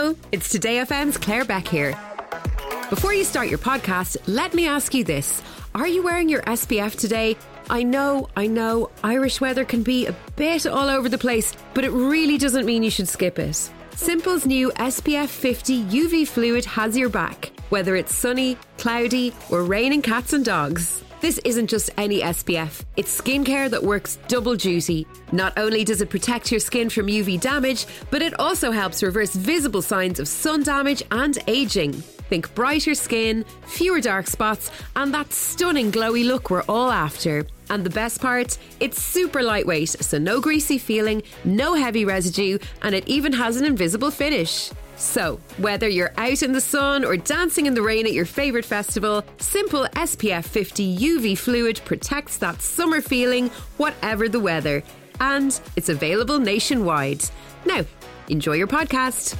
Hello, it's Today FM's Claire Beck here. Before you start your podcast, let me ask you this. Are you wearing your SPF today? I know, Irish weather can be a bit all over the place, but it really doesn't mean you should skip it. Simple's new SPF 50 UV fluid has your back, whether it's sunny, cloudy, or raining cats and dogs. This isn't just any SPF, it's skincare that works double duty. Not only does it protect your skin from UV damage, but it also helps reverse visible signs of sun damage and aging. Think brighter skin, fewer dark spots, and that stunning glowy look we're all after. And the best part, it's super lightweight, so no greasy feeling, no heavy residue, and it even has an invisible finish. So, whether you're out in the sun or dancing in the rain at your favourite festival, Simple SPF 50 UV fluid protects that summer feeling, whatever the weather. And it's available nationwide. Now, enjoy your podcast.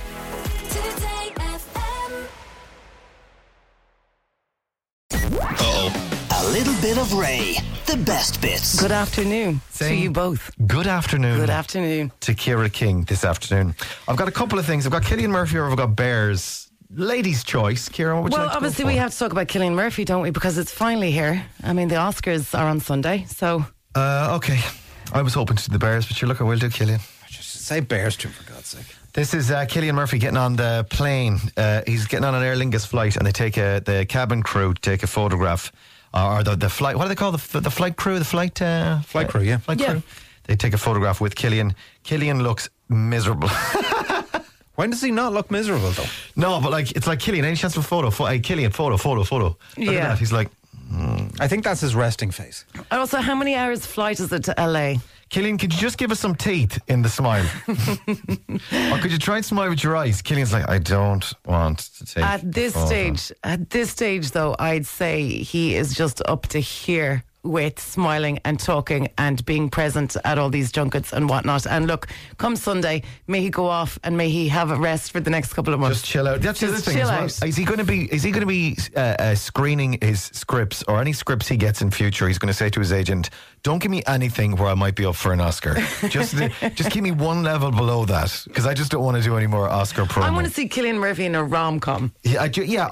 A little bit of Ray. The best bits. Good afternoon to you both. Good afternoon. Good afternoon. To Ciara King this afternoon. I've got a couple of things. I've got Cillian Murphy or I've got Bears. Ladies' choice. Ciara, what would you like to obviously go for? we have to talk about Cillian Murphy, don't we? Because it's finally here. I mean, the Oscars are on Sunday, so... Okay. I was hoping to do the Bears, but look, I will do Cillian. Just say Bears too, for God's sake. This is Cillian Murphy getting on the plane. He's getting on an Aer Lingus flight, and they take the cabin crew to take a photograph. Or the flight, what do they call the flight crew? The flight crew, yeah. Flight crew. They take a photograph with Cillian. Cillian looks miserable. When does he not look miserable, though? No, but it's like Cillian, any chance of a photo? Hey, Cillian, photo. Look at that. He's like... I think that's his resting face. Also, how many hours flight is it to LA? Cillian, could you just give us some teeth in the smile? Or could you try and smile with your eyes? Cillian's like, I don't want to take At this stage, though, I'd say he is just up to here with smiling and talking and being present at all these junkets and whatnot. And look, come Sunday, may he go off and may he have a rest for the next couple of months. Just chill out. That's the other thing chill as well. out. Is he going to be screening his scripts or any scripts he gets in future? He's going to say to his agent, "Don't give me anything where I might be up for an Oscar. Just keep me one level below that, because I just don't want to do any more Oscar promo." I want to see Cillian Murphy in a rom-com. Yeah,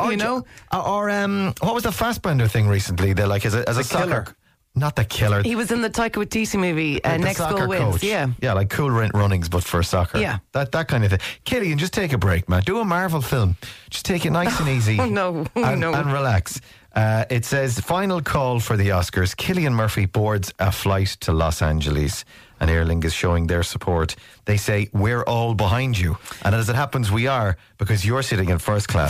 what was the Fassbender thing recently? They're like as a soccer. Killer. Not the killer. He was in the Taika Waititi movie, The Next soccer Goal Wins. coach. Yeah, like Cool Runnings, but for soccer. Yeah. That kind of thing. Cillian, just take a break, man. Do a Marvel film. Just take it nice and easy. No. And relax. It says, final call for the Oscars. Cillian Murphy boards a flight to Los Angeles, and Aer Lingus showing their support. They say, we're all behind you. And as it happens, we are, because you're sitting in first class.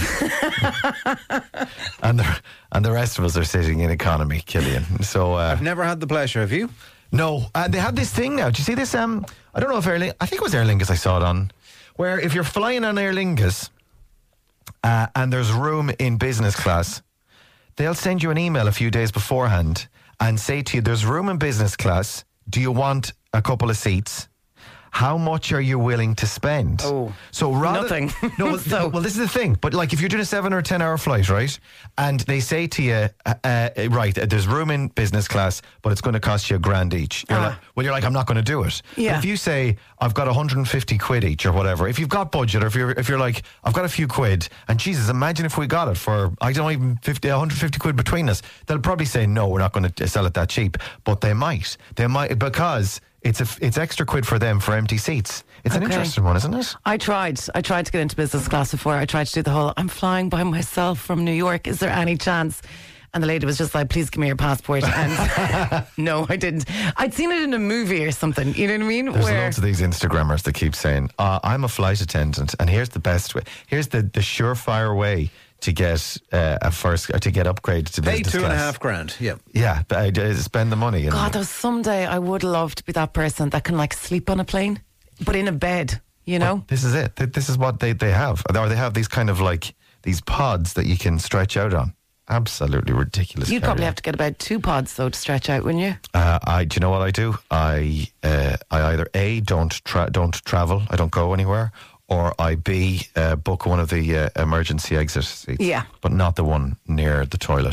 and the rest of us are sitting in economy, Cillian. So I've never had the pleasure. Have you? No. They have this thing now. Do you see this? I don't know if I think it was Aer Lingus I saw it on, where if you're flying on Aer Lingus and there's room in business class, they'll send you an email a few days beforehand and say to you, there's room in business class. Do you want a couple of seats? How much are you willing to spend? Oh, so nothing. No, well, this is the thing. But if you're doing a 7 or 10 hour flight, right, and they say to you, right, there's room in business class, but it's going to cost you $1,000 each. You're like, I'm not going to do it. Yeah. But if you say, I've got 150 quid each or whatever, if you've got budget, or if you're like, I've got a few quid, and Jesus, imagine if we got it for, I don't know, even 150 quid between us, they'll probably say, no, we're not going to sell it that cheap. But they might, because it's extra quid for them for empty seats. It's an interesting one, isn't it? I tried to get into business class before. I tried to do the whole, I'm flying by myself from New York. Is there any chance? And the lady was just like, please give me your passport. And no, I didn't. I'd seen it in a movie or something. You know what I mean? There's lots of these Instagrammers that keep saying, I'm a flight attendant, and here's the best way. Here's the surefire way to get to get upgraded to business class. Pay $2,500. Yeah, spend the money. God, though, someday I would love to be that person that can sleep on a plane, but in a bed. You know, this is it. This is what they have. Or they have these kind of these pods that you can stretch out on. Absolutely ridiculous. You'd probably have to get about 2 pods though to stretch out, wouldn't you? Do you know what I do? I either A, don't travel. I don't go anywhere. Or I B, book one of the emergency exit seats. Yeah. But not the one near the toilet.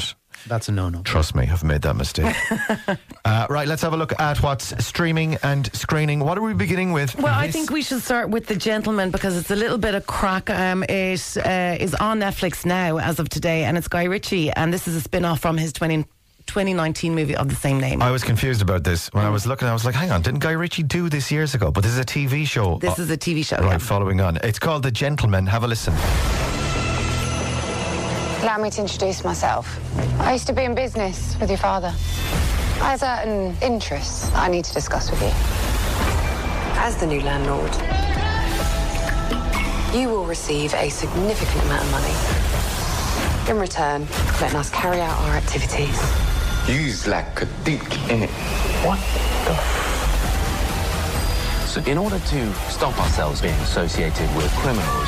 That's a no-no. Trust me, I've made that mistake. Right, let's have a look at what's streaming and screening. What are we beginning with? Well, I think we should start with The Gentleman because it's a little bit of crack. It is on Netflix now as of today, and it's Guy Ritchie, and this is a spin-off from his 2019 movie of the same name. I was confused about this. When I was looking, I was like, hang on, didn't Guy Ritchie do this years ago? But this is a TV show. This is a TV show, Right, yeah. following on. It's called The Gentleman. Have a listen. Allow me to introduce myself. I used to be in business with your father. I have certain interests I need to discuss with you. As the new landlord, you will receive a significant amount of money. In return, letting us carry out our activities. You's like a dick in it. What the So in order to stop ourselves being associated with criminals,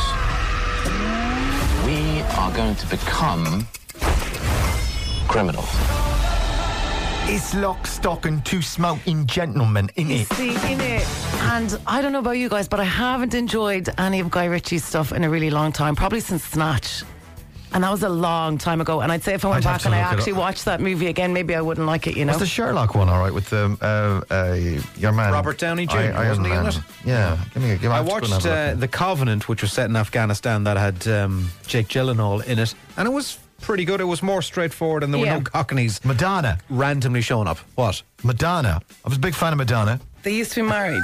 we are going to become criminals. It's lock, stock and two smoking gentlemen in You it. see, in it. And I don't know about you guys, but I haven't enjoyed any of Guy Ritchie's stuff in a really long time, probably since Snatch. And that was a long time ago. And I'd say if I went I'd have back to and I look it actually up. watched that movie again, maybe I wouldn't like it, you know? Was the Sherlock one all right with your man? Robert Downey Jr., Iron wasn't he in Man. it? Yeah. I watched The Covenant, which was set in Afghanistan, that had Jake Gyllenhaal in it, and it was pretty good. It was more straightforward, and there were Yeah. no cockneys Madonna. randomly showing up. What? Madonna. I was a big fan of Madonna. They used to be married.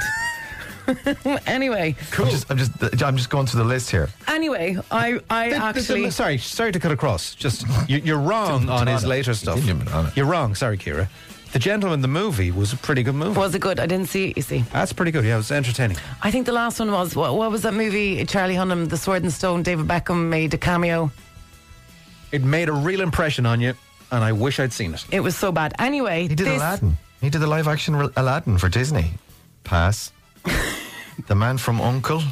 Anyway. Cool. I'm just going through the list here. Anyway, I actually... Sorry to cut across. Just you're wrong on his later stuff. He did Madonna. You're wrong. Sorry, Ciara. The Gentleman, the movie, was a pretty good movie. Was it good? I didn't see it, you see. That's pretty good. Yeah, it was entertaining. I think the last one was, what was that movie? Charlie Hunnam, The Sword and Stone, David Beckham made a cameo. It made a real impression on you, and I wish I'd seen it. It was so bad. Anyway, He did this, Aladdin. He did the live action Aladdin for Disney. Pass. The Man from U.N.C.L.E.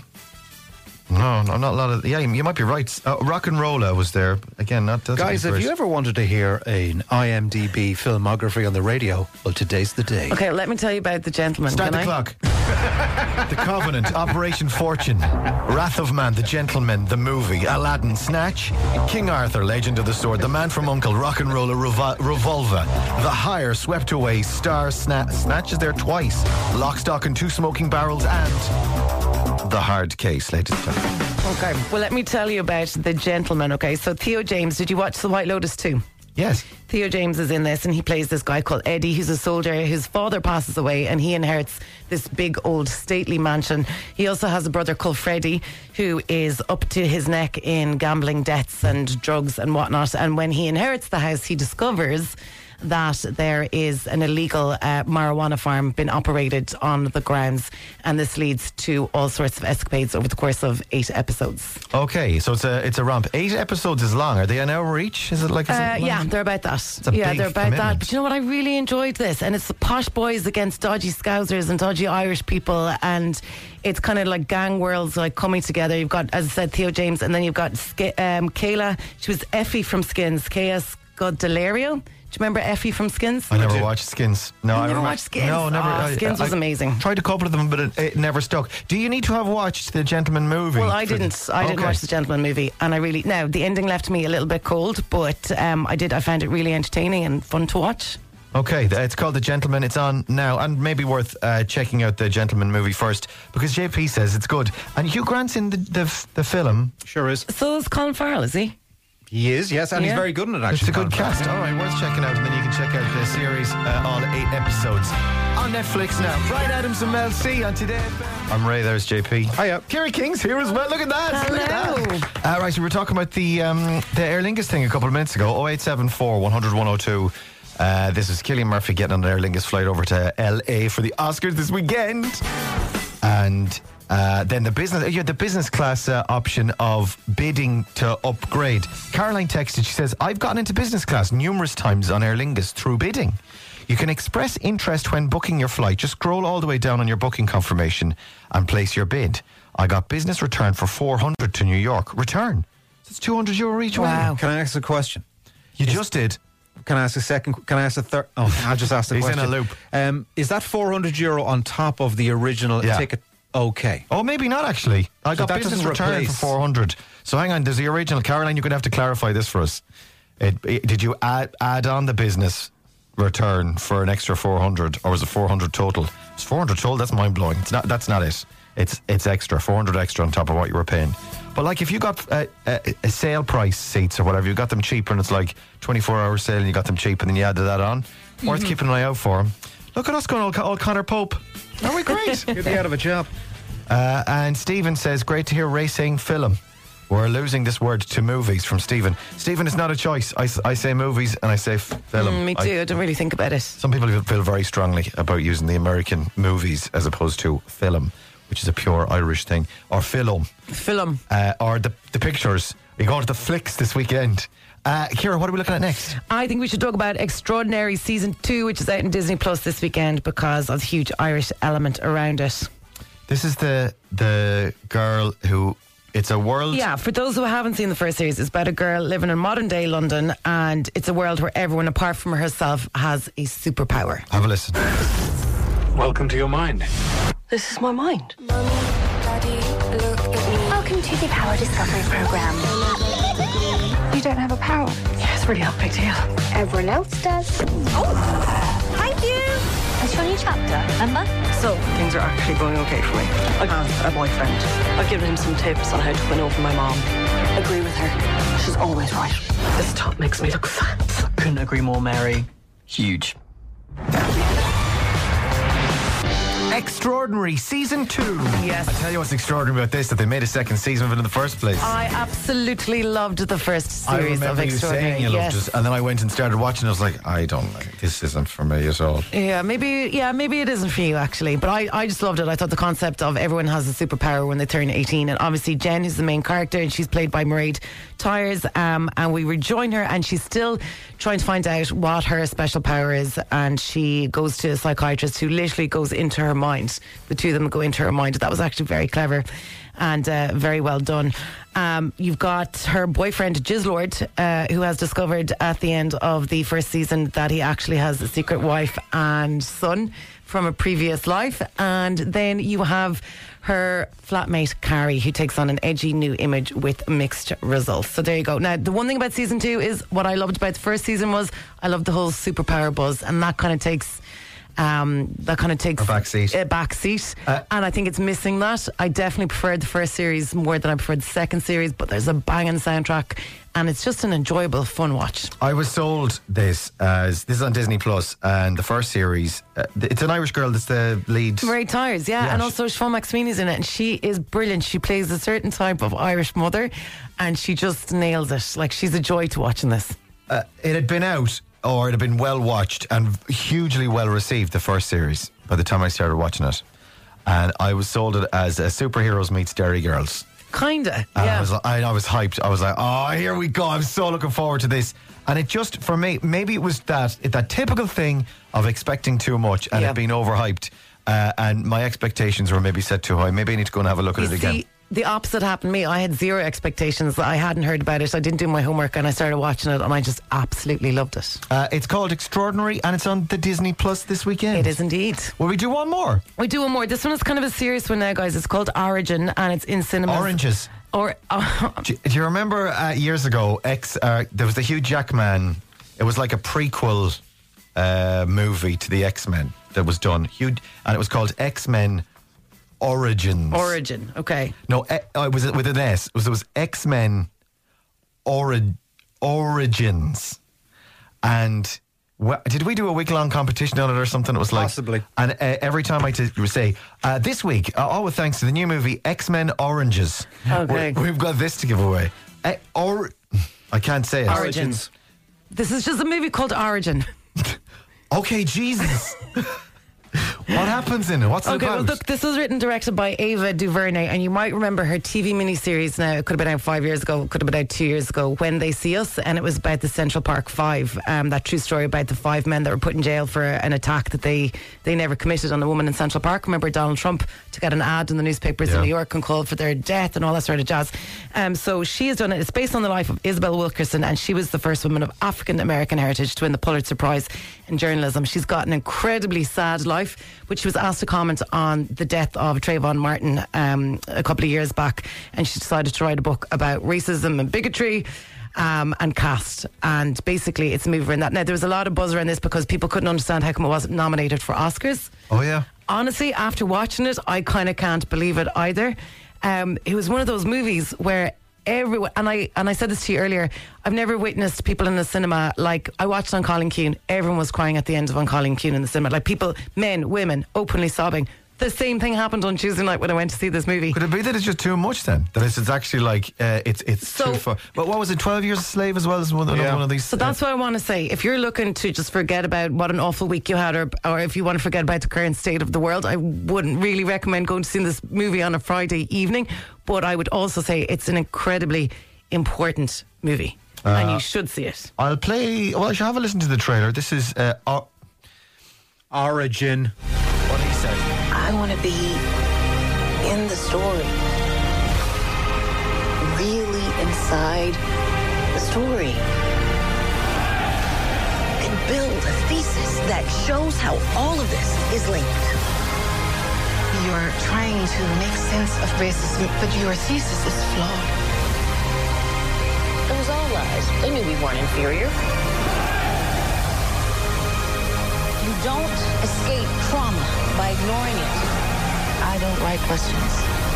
No, not a lot of. Yeah, you might be right. Rock and Rolla was there again. Not Guys, if you ever wanted to hear an IMDb filmography on the radio, well, today's the day. Okay, let me tell you about The Gentleman. Start can the I? clock. The Covenant, Operation Fortune, Wrath of Man, The Gentleman, the movie, Aladdin, Snatch, King Arthur, Legend of the Sword, The Man from U.N.C.L.E., Rock and Rolla, Revolver, The Hire, Swept Away, Star, Snatch is there twice, Lock, Stock and Two Smoking Barrels, and The Hard Case, ladies and gentlemen. Okay, well, let me tell you about The Gentleman, okay? So, Theo James, did you watch The White Lotus 2? Yes. Theo James is in this, and he plays this guy called Eddie, who's a soldier. His father passes away, and he inherits this big, old, stately mansion. He also has a brother called Freddie, who is up to his neck in gambling debts and drugs and whatnot. And when he inherits the house, he discovers that there is an illegal marijuana farm been operated on the grounds, and this leads to all sorts of escapades over the course of 8 episodes. Okay, so it's a romp. 8 episodes is long. Are they an hour each? Is it like? Yeah, they're about that. a Yeah, big they're about that. commitment. But you know what? I really enjoyed this, and it's the posh boys against dodgy Scousers and dodgy Irish people, and it's kind of like gang worlds like coming together. You've got, as I said, Theo James, and then you've got Kayla. She was Effie from Skins. Kaya Scodelario. Do you remember Effie from Skins? I never watched Skins. No, I never don't watched Skins? No, never. Oh, Skins was amazing. Tried a couple of them, but it never stuck. Do you need to have watched the Gentleman movie? Well, I didn't. I didn't watch the Gentleman movie, and I really now the ending left me a little bit cold, but I found it really entertaining and fun to watch. Okay, it's called The Gentleman. It's on now, and maybe worth checking out the Gentleman movie first, because JP says it's good. And Hugh Grant's in the film. Sure is. So is Colin Farrell, is he? He is, yes, and he's Yeah. very good in it, It's actually. a good Colin cast. Farrell. All right, worth checking out, and then you can check out the series, all 8 episodes on Netflix now. Brian Adams and Mel C on Today. I'm Ray. There's JP. Hiya. Kerry King's here as well. Look at that. Look at Hello. that. Right, so we were talking about the Aer Lingus thing a couple of minutes ago. 0874 100 102. This is Cillian Murphy getting on an Aer Lingus flight over to LA for the Oscars this weekend. And then the business class option of bidding to upgrade. Caroline texted, she says, I've gotten into business class numerous times on Aer Lingus through bidding. You can express interest when booking your flight. Just scroll all the way down on your booking confirmation and place your bid. I got business return for $400 to New York. Return. So it's €200 each way. Wow. Can I ask a question? You just did. Can I ask a second? Can I ask a third? Oh, I'll just ask the He's in question. a loop. Is that €400 on top of the original Yeah. ticket? Okay. Oh, maybe not actually. I So got that business doesn't return replace- for $400. So hang on, there's the original. Caroline, you're going to have to clarify this for us. Did you add on the business return for an extra 400, or was it 400 total? It's 400 total. That's mind blowing. That's not it. It's extra, 400 extra on top of what you were paying. But like if you got a sale price seats or whatever, you got them cheaper, and it's like 24-hour sale, and you got them cheap, and then you added that on. Worth keeping an eye out for them. Look at us going all Connor Pope. Are we great? You'd be out of a job. And Stephen says, great to hear Ray saying film. We're losing this word to movies from Stephen. Stephen, it's not a choice. I say movies and I say film. Me too. I don't really think about it. Some people feel very strongly about using the American movies as opposed to film, which is a pure Irish thing. Or film. Film. Or the pictures. You're going to the flicks this weekend. Ciara, what are we looking at next? I think we should talk about Extraordinary Season 2, which is out in Disney Plus this weekend because of the huge Irish element around it. This is the girl who... It's a world... Yeah, for those who haven't seen the first series, it's about a girl living in modern day London, and it's a world where everyone apart from herself has a superpower. Have a listen. Welcome to your mind. This is my mind. Mommy, Daddy, look at me. Welcome to the Power Discovery Program. You don't have a power. Yeah, it's really not a big deal. Everyone else does. Oh, thank you. It's your new chapter, remember? So, things are actually going okay for me. I have a boyfriend. I've given him some tips on how to win over my mom. Agree with her. She's always right. This top makes me look fat. Couldn't agree more, Mary. Huge. Extraordinary Season 2. Yes. I tell you what's extraordinary about this, that they made a second season of it in the first place. I absolutely loved the first series of you Extraordinary. saying you loved it, and then I went and started watching. I was like, I don't like this. Isn't for me at all. Yeah, maybe it isn't for you actually. But I just loved it. I thought the concept of everyone has a superpower when they turn 18, and obviously Jen is the main character, and she's played by Mairead Tyers, and we rejoin her, and she's still trying to find out what her special power is, and she goes to a psychiatrist who literally goes into her mind. The two of them go into her mind. That was actually very clever and very well done. You've got her boyfriend Jizzlord, who has discovered at the end of the first season that he actually has a secret wife and son from a previous life. And then you have her flatmate Carrie, who takes on an edgy new image with mixed results. So there you go. Now, the one thing about season 2 is what I loved about the first season was I loved the whole superpower buzz, and that kind of takes a backseat. And I think it's missing that. I definitely preferred the first series more than I preferred the second series, but there's a banging soundtrack and it's just an enjoyable, fun watch. I was sold this is on Disney Plus, and the first series, it's an Irish girl that's the lead. Mairead Tyers, yeah. And also Siobhan McSweeney's in it, and she is brilliant. She plays a certain type of Irish mother, and she just nails it. Like, she's a joy to watch in this. It had been out, or it had been well watched and hugely well received, the first series, by the time I started watching it. And I was sold it as a Superheroes meets Derry Girls. Kinda, yeah. I was hyped. I was like, oh, here we go. I'm so looking forward to this. And it just, for me, maybe it was that typical thing of expecting too much and it being overhyped. And my expectations were maybe set too high. Maybe I need to go and have a look at it again. The opposite happened to me. I had zero expectations. I hadn't heard about it. I didn't do my homework, and I started watching it, and I just absolutely loved it. It's called Extraordinary, and it's on the Disney Plus this weekend. It is indeed. Will we do one more? We do one more. This one is kind of a serious one now, guys. It's called Origin, and it's in cinemas. Oranges. Do you remember years ago, there was the Hugh Jackman, it was like a prequel movie to the X-Men that was done. And it was called X-Men Origins. Origin, okay. No, it was with an S. It was X-Men Origins. And did we do a week-long competition on it or something? It was like... Possibly. And every time I say, this week, all with thanks to the new movie X-Men Oranges. Okay. We've got this to give away. I can't say it. Origins. This is just a movie called Origin. Okay, Jesus. What happens in it? What's it about? Well, look, this was written and directed by Ava DuVernay, and you might remember her TV miniseries now. It could have been out 5 years ago, it could have been out 2 years ago, When They See Us, and it was about the Central Park Five, that true story about the 5 men that were put in jail for an attack that they never committed on a woman in Central Park. Remember Donald Trump to get an ad in the newspapers in New York and called for their death and all that sort of jazz. So she has done it. It's based on the life of Isabel Wilkerson, and she was the first woman of African American heritage to win the Pulitzer Prize in journalism. She's got an incredibly sad life, which she was asked to comment on the death of Trayvon Martin a couple of years back, and she decided to write a book about racism and bigotry. and cast. And basically, it's a movie around that. Now, there was a lot of buzz around this because people couldn't understand how come it wasn't nominated for Oscars. Oh, yeah. Honestly, after watching it, I kind of can't believe it either. It was one of those movies where everyone, and I said this to you earlier, I've never witnessed people in the cinema, like I watched On Calling Keane, everyone was crying at the end of On Calling Keane in the cinema, like people, men, women, openly sobbing. The same thing happened on Tuesday night when I went to see this movie. Could it be that it's just too much then? That it's actually like, it's too far. But what was it, 12 Years a Slave as well as one of these? So that's what I want to say. If you're looking to just forget about what an awful week you had, or if you want to forget about the current state of the world, I wouldn't really recommend going to see this movie on a Friday evening. But I would also say it's an incredibly important movie. And you should see it. I should have a listen to the trailer. This is Origin. What he said. I want to be in the story. Really inside the story. And build a thesis that shows how all of this is linked. You're trying to make sense of racism, but your thesis is flawed. It was all lies. They knew we weren't inferior. You don't escape trauma by ignoring it. I don't write questions.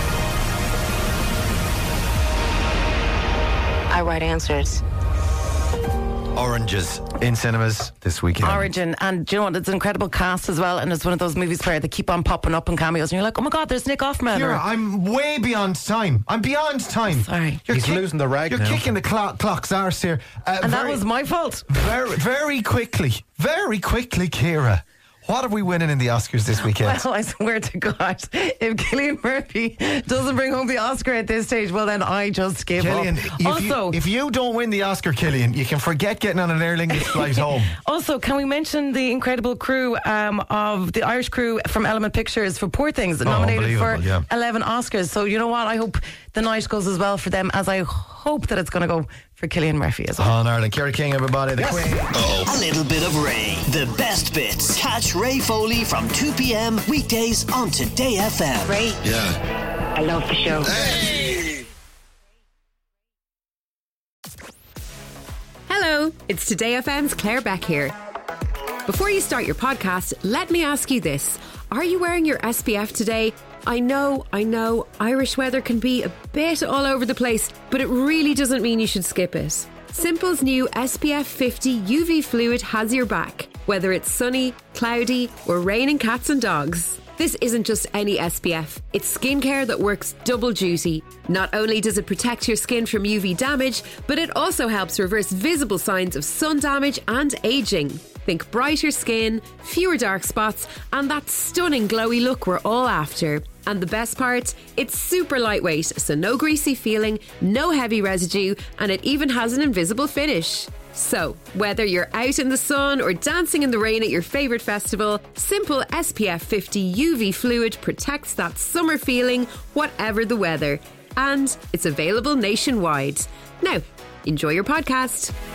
I write answers. Oranges in cinemas this weekend. Origin, and do you know what? It's an incredible cast as well, and it's one of those movies where they keep on popping up in cameos, and you're like, oh my God, there's Nick Offerman. Ciara, I'm way beyond time. I'm beyond time. Sorry. He's losing the rag now. You're kicking the clock's arse here. And that was my fault. Very quickly, Ciara. What are we winning in the Oscars this weekend? Well, I swear to God, if Cillian Murphy doesn't bring home the Oscar at this stage, well, then I just give up. If you don't win the Oscar, Cillian, you can forget getting on an Aer Lingus flight home. Also, can we mention the incredible crew of the Irish crew from Element Pictures for Poor Things, nominated for 11 Oscars. So, you know what? I hope the night goes as well for them as I hope that it's going to go for Cillian Murphy as well. On Ireland. Ciara King, everybody, the Queen. A little bit of Ray. The best bits. Catch Ray Foley from 2 p.m. weekdays on Today FM. Ray. Yeah. I love the show. Hey! Hello, it's Today FM's Claire Beck here. Before you start your podcast, let me ask you this. Are you wearing your SPF today? I know, Irish weather can be a bit all over the place, but it really doesn't mean you should skip it. Simple's new SPF 50 UV fluid has your back, whether it's sunny, cloudy, or raining cats and dogs. This isn't just any SPF, it's skincare that works double duty. Not only does it protect your skin from UV damage, but it also helps reverse visible signs of sun damage and aging. Think brighter skin, fewer dark spots, and that stunning glowy look we're all after. And the best part, it's super lightweight, so no greasy feeling, no heavy residue, and it even has an invisible finish. So, whether you're out in the sun or dancing in the rain at your favourite festival, Simple SPF 50 UV fluid protects that summer feeling, whatever the weather. And it's available nationwide. Now, enjoy your podcast.